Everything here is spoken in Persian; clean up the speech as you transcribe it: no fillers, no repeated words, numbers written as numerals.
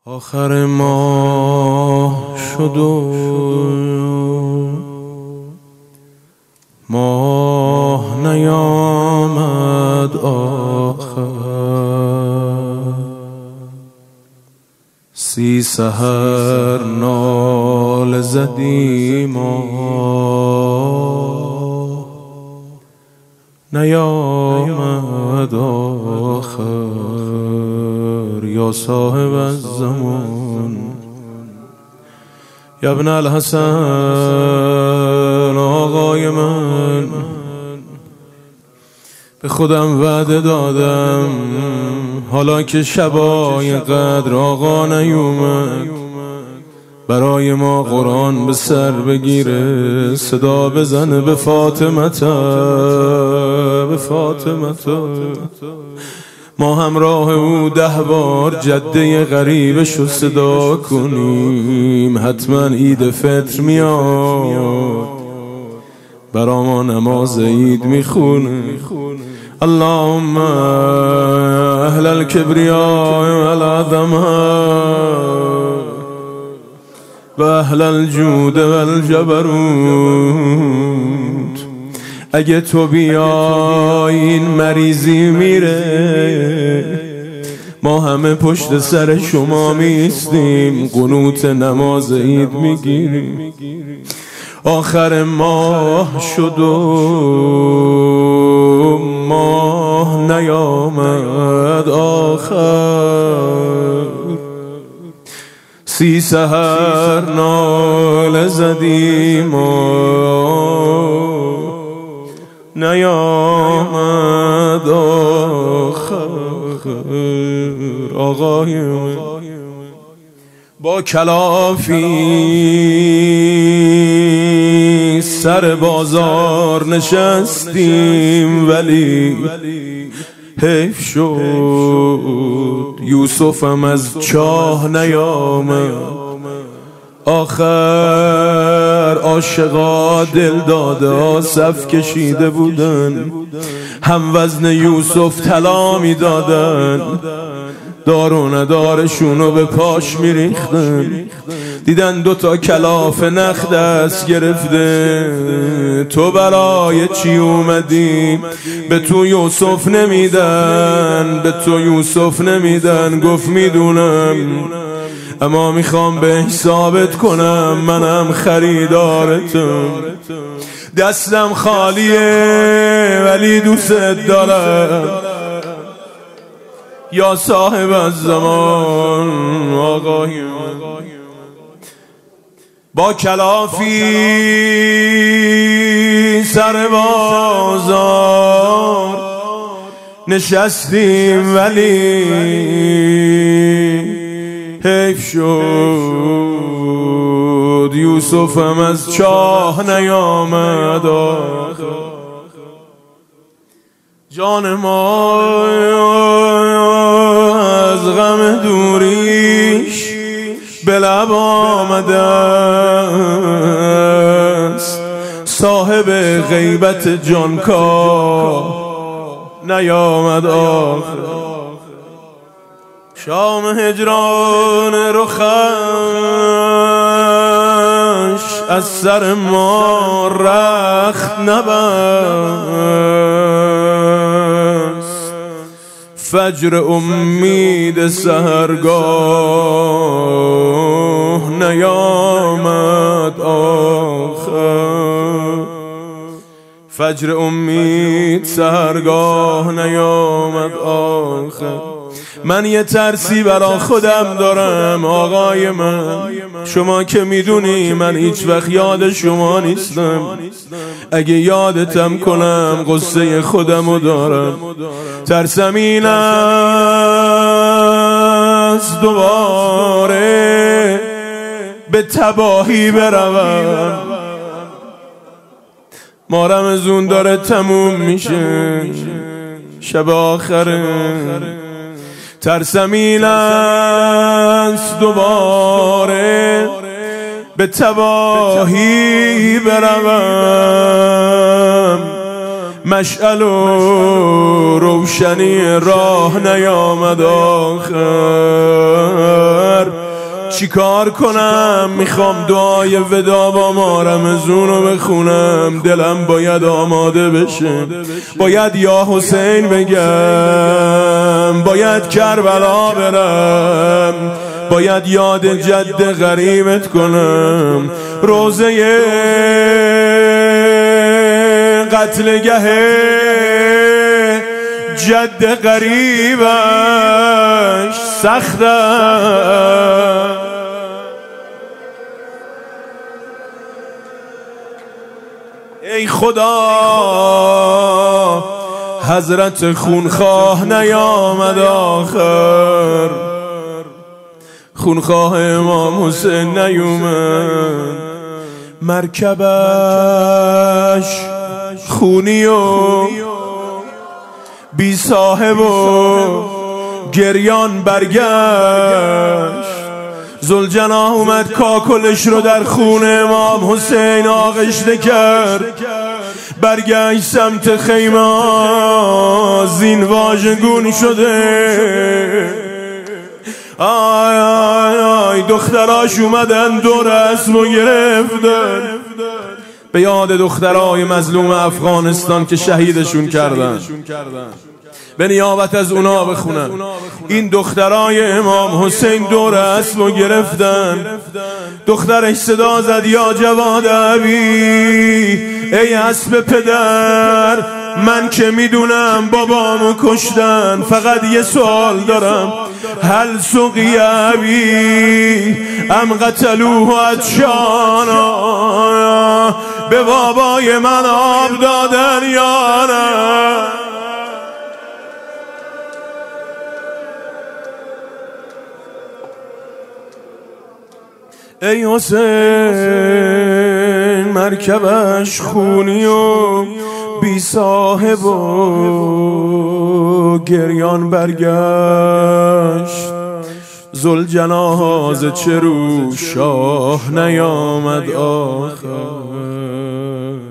آخر ماه شد و ماه نیامد آخر، 30 سحر ناله زدیم ماه نیامد آخر. یا صاحب الزمان یا ابن الحسن، آقای من، به خودم وعده دادم حالا که شبای قدر آقا نیومد برای ما قرآن به سر بگیره، صدا بزنه به فاطمتا، به فاطمتا. ما همراه او 10 بار جده غریبشو صدا کنیم، حتما عید فطر میاد برا ما نماز عید میخونه. اللهم اهل الکبریاء والعظمه و اهل الجود والجبروت، اگه تو بیای این مریضی میره، ما همه پشت سر شما میستیم، قنوت نماز عید میگیریم. آخر ماه شد و ماه نیامد آخر، 30 سحر ناله زدیم نیامد آخر. آقای من با کلافی سر بازار نشستیم، ولی حیف شد یوسفم از چاه نیامد آخر. عاشقا دل داده صف کشیده بودن، هم وزن یوسف طلا می دادن، دار و ندارشونو به پاش می ریختن. دیدن 2 تا کلاف نخ دست گرفته، تو برای چی اومدی؟ به تو یوسف نمیدن، به تو یوسف نمیدن. گفت میدونم، اما میخوام به ثابت کنم منم خریدارتم. دستم خالیه ولی دوست دارم، یا صاحب الزمان. آقای من با کلافی سر بازار نشستیم، ولی حیف شد یوسفم از چاه نیامد آخر. جان ما از غم دوریش به لب آمده است، صاحب غیبت جانکا نیامد آخر. شام هجران رخش از سر ما رخت نبست، فجر امید سحرگاه نیامد آخر. فجر امید سحرگاه نیامد آخر. من یه ترسی برا خودم دارم آقای من، شما که میدونی من هیچ وقت یاد شما نیستم. اگه یادتم کنم قصه خودمو دارم. ترسم این است دوباره به تباهی بروم. ما رمضون داره تموم میشه، شب آخره. ترسم این است دوباره به تباهی بروم، مشعل و روشنی راه نیامد آخر. چی کار کنم؟ میخوام دعای ودا با ما رمضونو بخونم. دلم باید آماده بشه، باید یا حسین بگم، باید کربلا برم، باید یاد جد غریبت کنم. روزه قتلگه جد غریبش سخته. ای خدا حضرت خونخواه نیامد آخر، خونخواه امام حسین نیومد. مرکبش خونی و بی صاحب و گریان برگشت. ذوالجناح اومد کاکلش رو در خون امام حسین آغشته کرد. برگشت سمت خیمه، زین واژگون شده. آی آی آی دختراش اومدن دور اسمو گرفتن، به یاد دخترای مظلوم افغانستان که شهیدشون کردن. به نیابت از اونا بخونن. این دخترای امام حسین دور اسبو گرفتن. دخترش صدا زد یا جواد ابی، ای اسب پدر، من که میدونم بابامو کشتن، فقط یه سوال دارم، هل سقی ابی ام قتلوه عطشانا، به بابای من آب دادن یا نه؟ ای حسین مرکبش خونی و بی صاحب و گریان برگشت. ذوالجناح ز چرو شاه نیامد آخر.